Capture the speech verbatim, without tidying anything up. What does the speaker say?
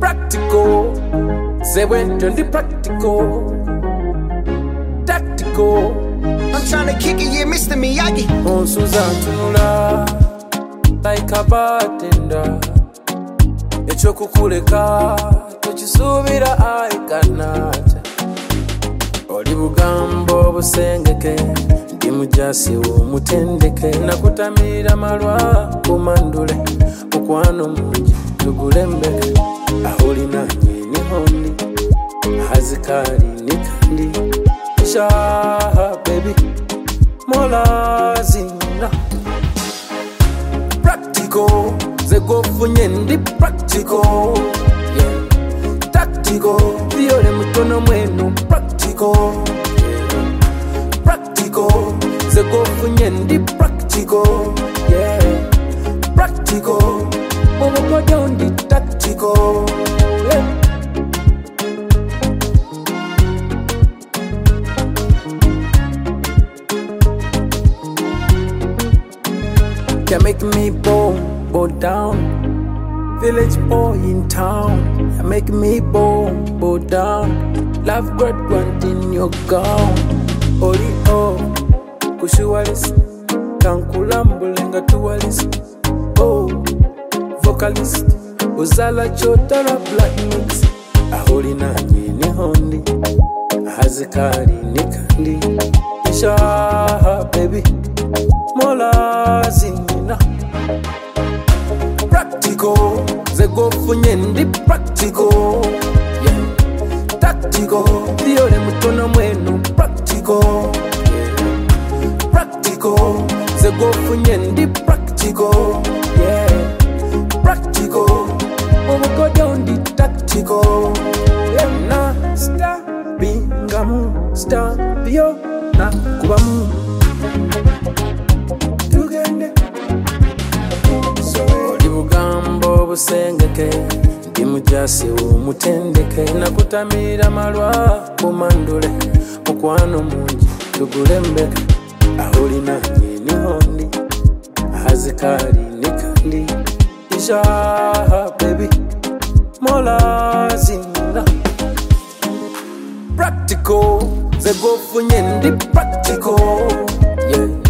Practical, say when turn the practical. Tactical, I'm tryna kick it, yeah, Mister Miyagi. on Suzantunula, like a bartender. Echokukuleka, tuchisubira aikanata. Oli bugambo busengeke, ndi mujasi w'omutendeke. Nakutamira malwa kumandule, mukwano mungi tugulembeke. Ahuli nanye ni hondi, hazikali ni kandi. Shaha baby, mola zina. Practical, ze gofunye ndi practical. Yeah. Tactical, diole mutono mwenu practical. Yeah. Practical, ze gofunye ndi practical. Yeah. Practical, omukodo ndi tactical. Yeah. Can make me bow, bow down. Village boy in town. You make me bow, bow down. Love God wanting your gown. Ori oh, kushualis. Kankulambulenga tualis. Oh, vocalist. Uzala chotara black mix. Aholi nanye ni hondi. Hazikari ni kandi. Isha baby, mola zina. Practical, ze gofunye ndi practical. Yeah. Tactical, diole mutono mwenu practical. Yeah. Practical, ze gofunye ndi practical. Yeah. Practical, omukodo ndi tactical. Yeah. Na star bingamu, star bio na kubamu. Tugende oli bugambo busengeke, ndi mujasi w'omutendeke. Nakutamira malwa kumandule, mukwano mungi tugulembeke. Ahuli nanye ni hondi, hazikali ni kandi. Isha baby, mola zina. Practical, ze gofunye ndi practical. Yeah.